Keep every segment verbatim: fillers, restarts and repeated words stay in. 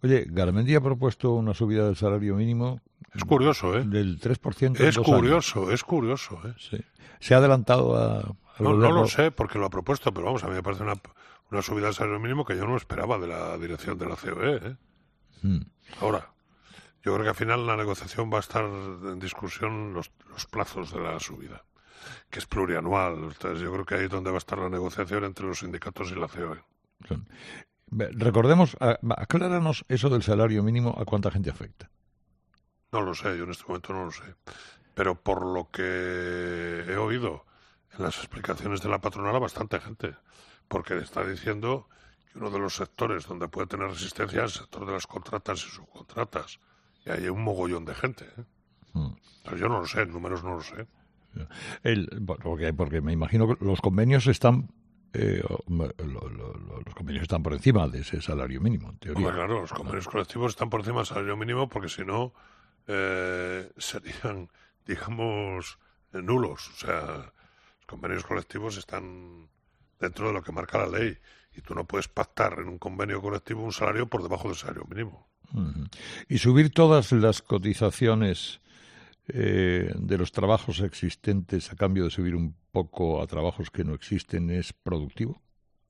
Oye, Garamendi ha propuesto una subida del salario mínimo Es curioso, ¿eh? del tres por ciento en Es dos curioso, años. es curioso, ¿eh? Sí. Se ha adelantado a, al No, no lo gobierno. sé porque lo ha propuesto, pero vamos, a mí me parece una, una subida del salario mínimo que yo no esperaba de la dirección de la C O E, ¿eh? Mm. Ahora, yo creo que al final la negociación va a estar en discusión los, los plazos de la subida, que es plurianual. Entonces yo creo que ahí es donde va a estar la negociación entre los sindicatos y la C O E. Son- Ve, Recordemos, a- acláranos eso del salario mínimo, ¿a cuánta gente afecta? No lo sé, yo en este momento no lo sé. Pero por lo que he oído en las explicaciones de la patronal a bastante gente, porque está diciendo que uno de los sectores donde puede tener resistencia es el sector de las contratas y subcontratas. Y hay un mogollón de gente, ¿eh? Mm. Pero yo no lo sé, en números no lo sé. El, porque, porque me imagino que los convenios están eh, lo- lo- lo- los convenios están por encima de ese salario mínimo, en teoría. Hombre, claro, los convenios colectivos están por encima del salario mínimo porque si no eh, serían, digamos, eh, nulos. O sea, los convenios colectivos están dentro de lo que marca la ley y tú no puedes pactar en un convenio colectivo un salario por debajo del salario mínimo. Ujú. Y subir todas las cotizaciones eh, de los trabajos existentes a cambio de subir un poco a trabajos que no existen es productivo.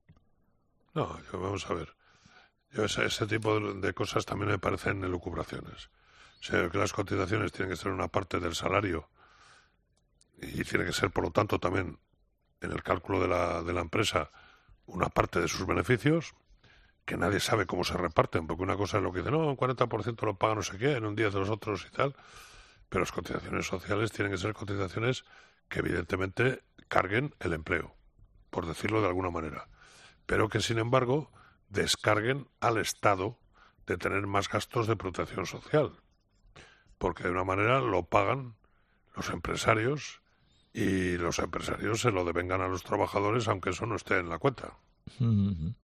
No, yo- vamos a ver. Yo ese, ese tipo de, de cosas también me parecen elucubraciones. O sea, que las cotizaciones tienen que ser una parte del salario y tiene que ser, por lo tanto, también en el cálculo de la, de la empresa una parte de sus beneficios, que nadie sabe cómo se reparten, porque una cosa es lo que dice, no, un cuarenta por ciento lo paga no sé qué, en un diez de los otros y tal, pero las cotizaciones sociales tienen que ser cotizaciones que evidentemente carguen el empleo, por decirlo de alguna manera, pero que sin embargo descarguen al Estado de tener más gastos de protección social, porque de una manera lo pagan los empresarios y los empresarios se lo devengan a los trabajadores aunque eso no esté en la cuenta. Ujú.